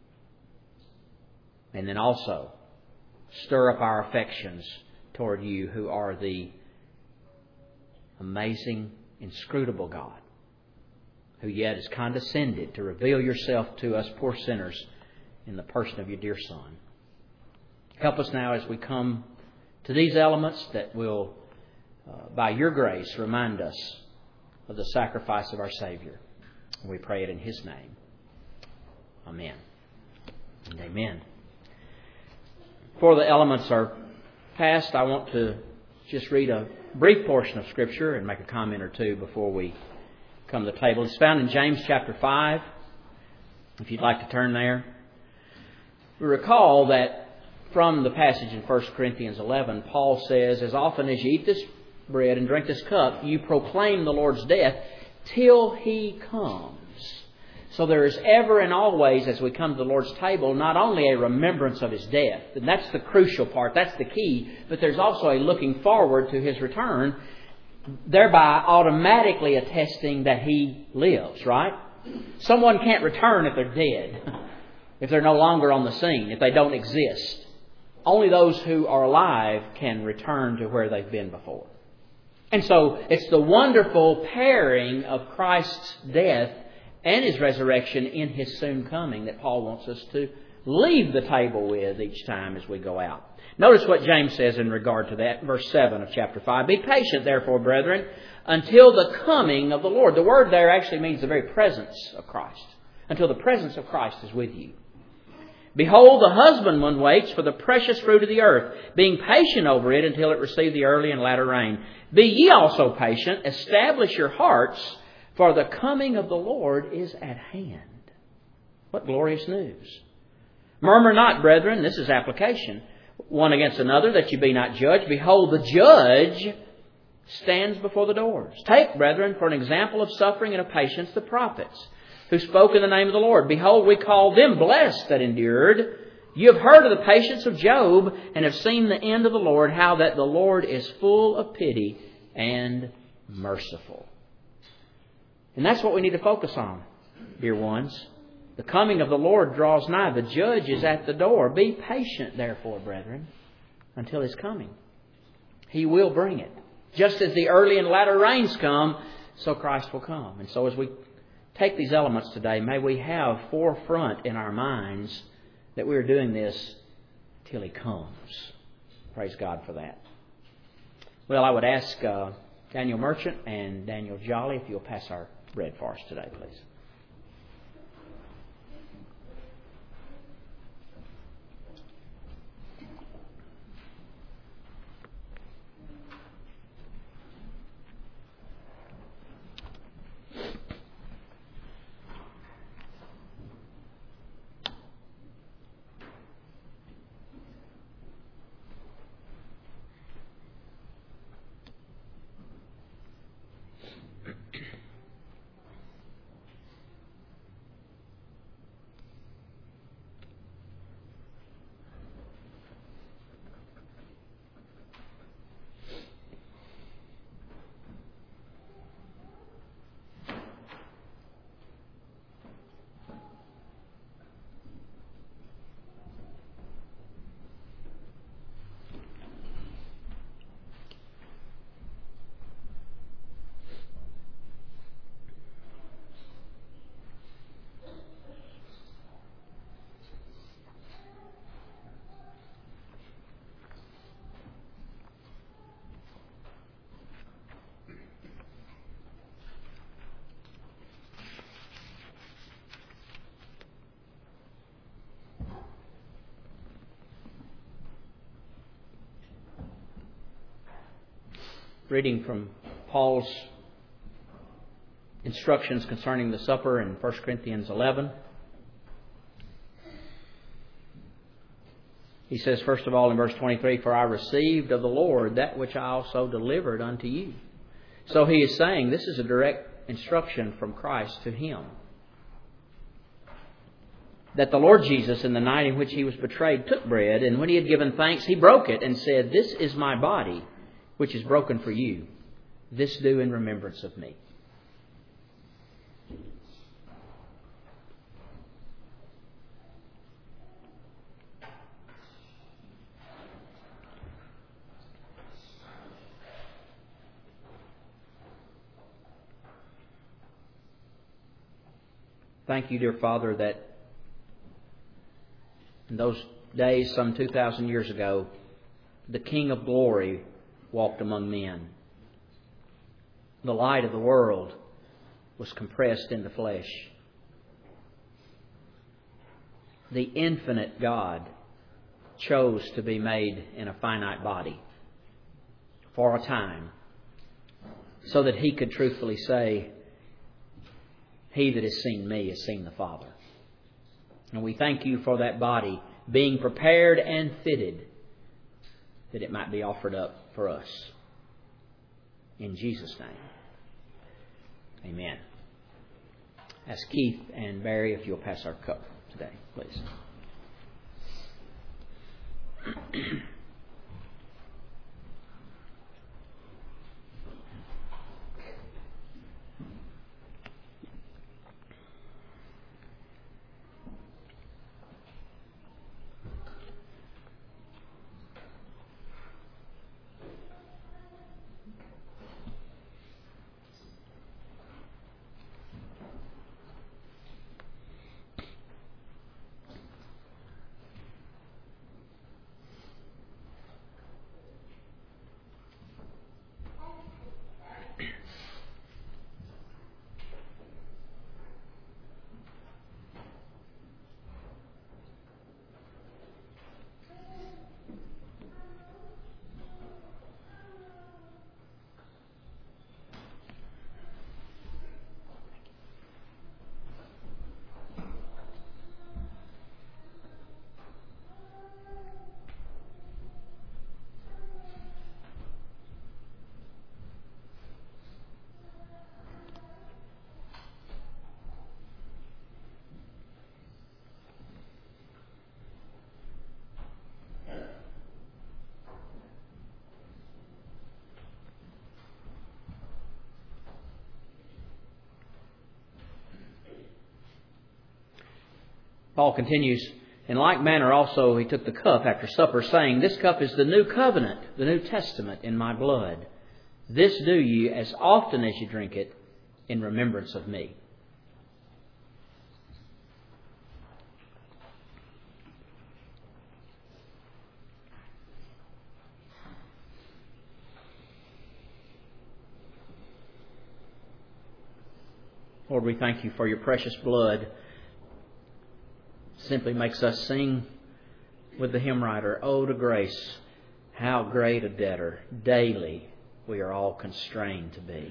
And then also stir up our affections toward you, who are the amazing, inscrutable God, who yet has condescended to reveal yourself to us poor sinners in the person of your dear Son. Help us now as we come to these elements that will, by your grace, remind us of the sacrifice of our Savior. We pray it in His name. Amen and amen. Before the elements are passed, I want to just read a brief portion of Scripture and make a comment or two before we come to the table. It's found in James chapter 5, if you'd like to turn there. We recall that from the passage in 1 Corinthians 11, Paul says, as often as you eat this bread and drink this cup, you proclaim the Lord's death till He comes. So there is ever and always, as we come to the Lord's table, not only a remembrance of His death, and that's the crucial part, that's the key, but there's also a looking forward to His return, thereby automatically attesting that He lives, right? Someone can't return if they're dead, if they're no longer on the scene, if they don't exist. Only those who are alive can return to where they've been before. And so it's the wonderful pairing of Christ's death and His resurrection in His soon coming that Paul wants us to leave the table with each time as we go out. Notice what James says in regard to that, verse 7 of chapter 5. Be patient, therefore, brethren, until the coming of the Lord. The word there actually means the very presence of Christ. Until the presence of Christ is with you. Behold, the husbandman waits for the precious fruit of the earth, being patient over it until it receive the early and latter rain. Be ye also patient, establish your hearts, for the coming of the Lord is at hand. What glorious news. Murmur not, brethren, this is application, one against another, that you be not judged. Behold, the judge stands before the doors. Take, brethren, for an example of suffering and of patience, the prophets, who spoke in the name of the Lord. Behold, we call them blessed that endured. You have heard of the patience of Job, and have seen the end of the Lord, how that the Lord is full of pity and merciful. And that's what we need to focus on, dear ones. The coming of the Lord draws nigh. The judge is at the door. Be patient, therefore, brethren, until His coming. He will bring it. Just as the early and latter rains come, so Christ will come. And so as we take these elements today, may we have forefront in our minds that we are doing this till He comes. Praise God for that. Well, I would ask Daniel Merchant and Daniel Jolly if you'll pass our bread for us today, please. Reading from Paul's instructions concerning the supper in 1 Corinthians 11. He says, first of all, in verse 23, "For I received of the Lord that which I also delivered unto you." So he is saying this is a direct instruction from Christ to him. That the Lord Jesus, in the night in which He was betrayed, took bread, and when He had given thanks, He broke it and said, "This is my body, which is broken for you. This do in remembrance of me." Thank you, dear Father, that in those days, some 2,000 years ago, the King of Glory walked among men. The light of the world was compressed into flesh. The infinite God chose to be made in a finite body for a time so that He could truthfully say, "He that has seen me has seen the Father." And we thank You for that body being prepared and fitted that it might be offered up for us. In Jesus' name. Amen. Ask Keith and Barry if you'll pass our cup today, please. Paul continues, in like manner also he took the cup after supper, saying, This cup is the new covenant, the New Testament in my blood. This do ye as often as you drink it in remembrance of me. Lord, we thank you for your precious blood. It simply makes us sing with the hymn writer, Oh, to grace, how great a debtor daily we are all constrained to be.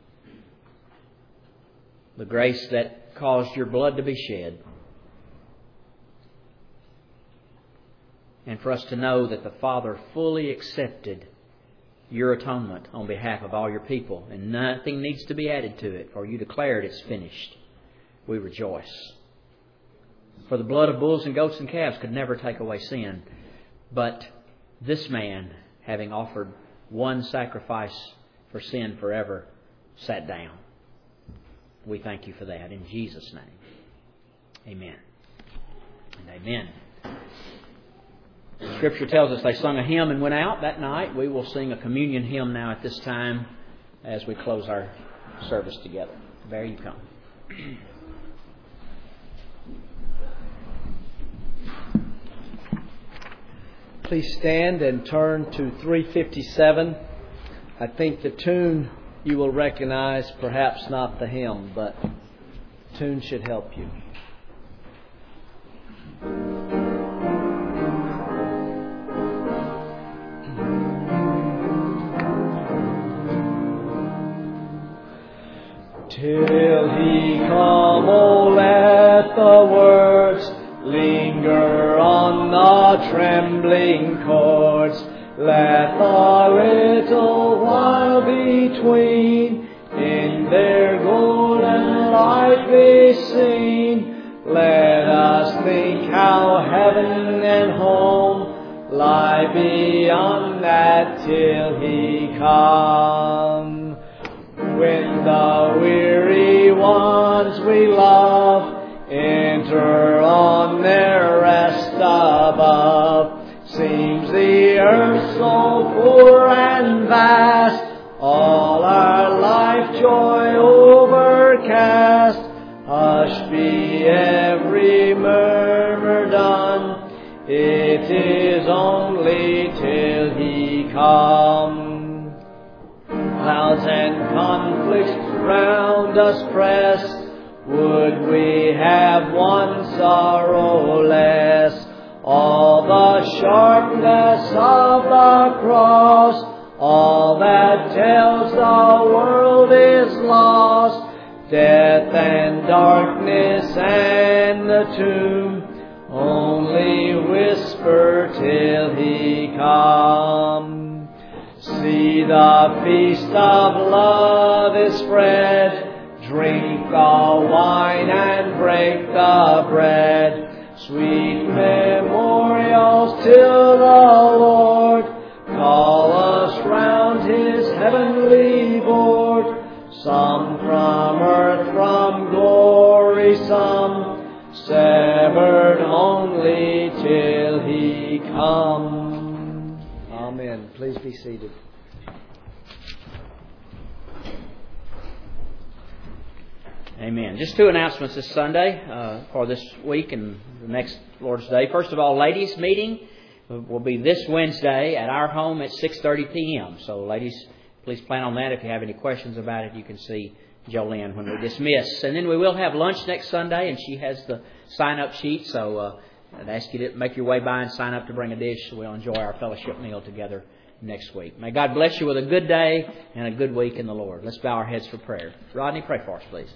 The grace that caused your blood to be shed. And for us to know that the Father fully accepted your atonement on behalf of all your people, and nothing needs to be added to it, for you declared it's finished. We rejoice. For the blood of bulls and goats and calves could never take away sin, but this man, having offered one sacrifice for sin forever, sat down. We thank you for that in Jesus' name. Amen. And amen. Scripture tells us they sung a hymn and went out that night. We will sing a communion hymn now at this time as we close our service together. There you come. Please stand and turn to 357. I think the tune you will recognize, perhaps not the hymn, but the tune should help you. Till He come, oh, let the words linger on the trembling chords. Let the little while between in their golden light be seen. Let us think how heaven and home lie beyond that till He come. When the weary ones we love enter on their rest above, seems the earth so poor and vast, all our life joy overcast. Hush be every murmur done, it is only till He come. Clouds and conflicts round us press, would we have one sorrow less? All the sharpness of the cross, all that tells the world is lost, death and darkness and the tomb, only whisper till He come. See, the feast of love is spread, drink the wine and break the bread. Sweet memorials till the Lord call us round His heavenly board. Some from earth, from glory, some severed only till He come. Amen. Please be seated. Amen. Just two announcements this Sunday for this week and the next Lord's Day. First of all, ladies' meeting will be this Wednesday at our home at 6:30 p.m. So, ladies, please plan on that. If you have any questions about it, you can see Jolene when we dismiss. And then we will have lunch next Sunday, and she has the sign-up sheet. So I'd ask you to make your way by and sign up to bring a dish. So we'll enjoy our fellowship meal together next week. May God bless you with a good day and a good week in the Lord. Let's bow our heads for prayer. Rodney, pray for us, please.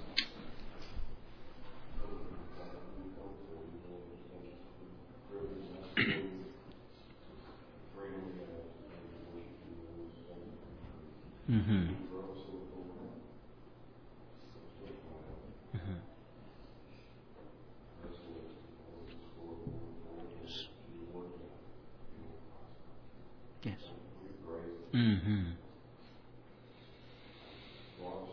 Mm-hmm. Yes. Mm-hmm.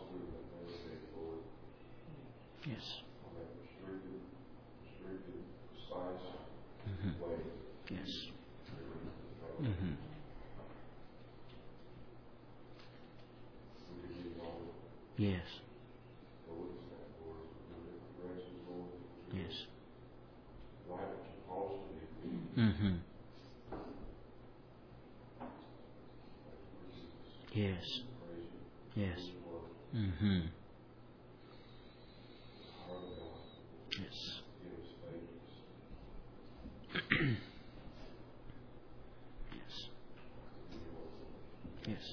Yes. Mm-hmm. Yes. Mm-hmm. Yes. Yes. Mm-hmm. Yes. Yes. Mm-hmm. Yes. Yes. Yes.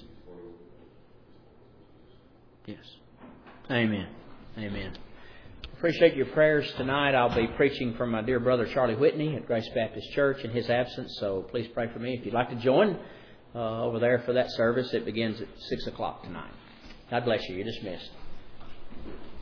Yes. Amen. Amen. Appreciate your prayers tonight. I'll be preaching for my dear brother Charlie Whitney at Grace Baptist Church in his absence, so please pray for me. If you'd like to join over there for that service, it begins at 6 o'clock tonight. God bless you. You're dismissed.